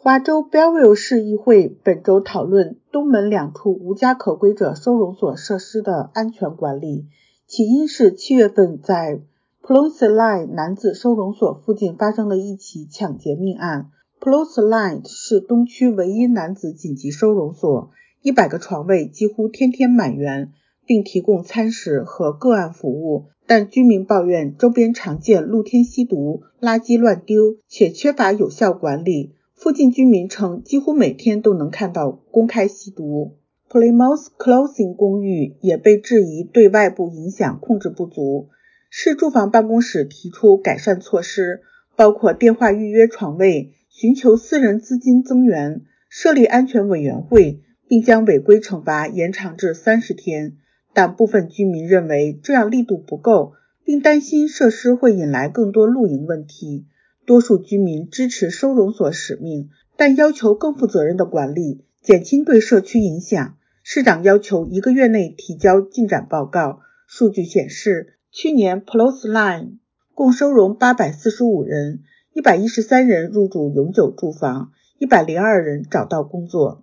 华州 Belleville 市议会本周讨论东门2处无家可归者收容所设施的安全管理，起因是7月份在 Pelosi Line 男子收容所附近发生的一起抢劫命案。Pelosi Line 是东区唯一男子紧急收容所，100个床位几乎天天满员，并提供餐食和个案服务，但居民抱怨周边常见露天吸毒、垃圾乱丢，且缺乏有效管理。附近居民称几乎每天都能看到公开吸毒。Plymouth Crossing 公寓也被质疑对外部影响控制不足。市住房办公室提出改善措施，包括电话预约床位、寻求私人资金增援、设立安全委员会，并将违规惩罚延长至30天。但部分居民认为这样力度不够，并担心设施会引来更多露营问题。多数居民支持收容所使命，但要求更负责任的管理，减轻对社区影响。市长要求1个月内提交进展报告。数据显示，去年 Pelosi Line 共收容845人，113人入住永久住房，102人找到工作。